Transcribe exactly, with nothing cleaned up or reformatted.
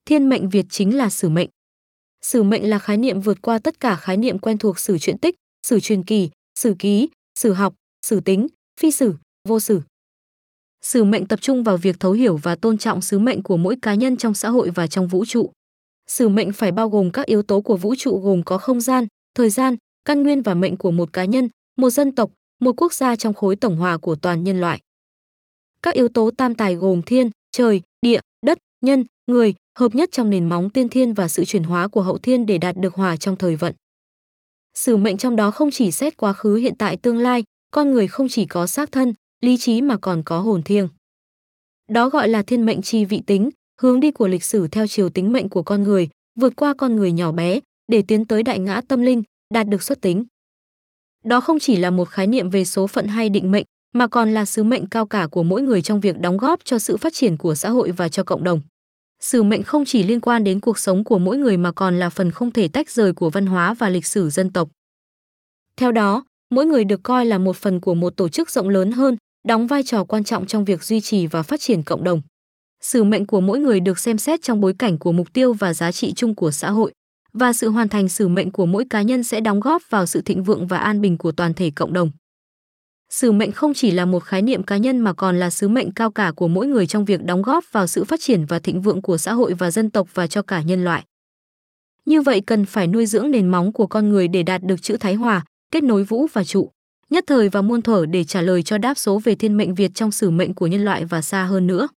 Thiên mệnh Việt chính là sử mệnh. Sử mệnh là khái niệm vượt qua tất cả khái niệm quen thuộc sử truyện tích, sử truyền kỳ, sử ký, sử học, sử tính, phi sử, vô sử. Sử mệnh tập trung vào việc thấu hiểu và tôn trọng sứ mệnh của mỗi cá nhân trong xã hội và trong vũ trụ. Sử mệnh phải bao gồm các yếu tố của vũ trụ gồm có không gian, thời gian, căn nguyên và mệnh của một cá nhân, một dân tộc, một quốc gia trong khối tổng hòa của toàn nhân loại. Các yếu tố tam tài gồm thiên, trời, địa, đất, nhân, người, hợp nhất trong nền móng tiên thiên và sự chuyển hóa của hậu thiên để đạt được hòa trong thời vận. Sử mệnh trong đó không chỉ xét quá khứ hiện tại tương lai, con người không chỉ có xác thân, lý trí mà còn có hồn thiêng. Đó gọi là thiên mệnh chi vị tính, hướng đi của lịch sử theo chiều tính mệnh của con người, vượt qua con người nhỏ bé, để tiến tới đại ngã tâm linh, đạt được xuất tính. Đó không chỉ là một khái niệm về số phận hay định mệnh, mà còn là sứ mệnh cao cả của mỗi người trong việc đóng góp cho sự phát triển của xã hội và cho cộng đồng. Sử mệnh không chỉ liên quan đến cuộc sống của mỗi người mà còn là phần không thể tách rời của văn hóa và lịch sử dân tộc. Theo đó, mỗi người được coi là một phần của một tổ chức rộng lớn hơn, đóng vai trò quan trọng trong việc duy trì và phát triển cộng đồng. Sử mệnh của mỗi người được xem xét trong bối cảnh của mục tiêu và giá trị chung của xã hội, và sự hoàn thành sử mệnh của mỗi cá nhân sẽ đóng góp vào sự thịnh vượng và an bình của toàn thể cộng đồng. Sử mệnh không chỉ là một khái niệm cá nhân mà còn là sứ mệnh cao cả của mỗi người trong việc đóng góp vào sự phát triển và thịnh vượng của xã hội và dân tộc và cho cả nhân loại. Như vậy cần phải nuôi dưỡng nền móng của con người để đạt được chữ thái hòa, kết nối vũ và trụ, nhất thời và muôn thuở để trả lời cho đáp số về thiên mệnh Việt trong sử mệnh của nhân loại và xa hơn nữa.